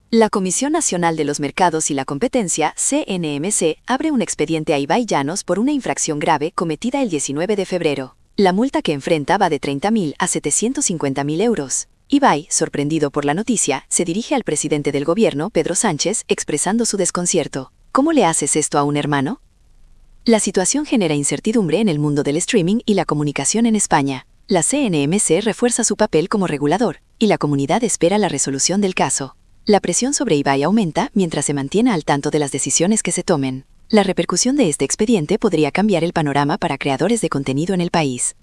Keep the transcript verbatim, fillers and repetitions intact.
La Comisión Nacional de los Mercados y la Competencia, C N M C, abre un expediente a Ibai Llanos por una infracción grave cometida el diecinueve de febrero. La multa que enfrenta va de treinta mil a setecientos cincuenta mil euros. Ibai, sorprendido por la noticia, se dirige al presidente del gobierno, Pedro Sánchez, expresando su desconcierto. ¿Cómo le haces esto a un hermano? La situación genera incertidumbre en el mundo del streaming y la comunicación en España. La C N M C refuerza su papel como regulador, y la comunidad espera la resolución del caso. La presión sobre Ibai aumenta mientras se mantiene al tanto de las decisiones que se tomen. La repercusión de este expediente podría cambiar el panorama para creadores de contenido en el país.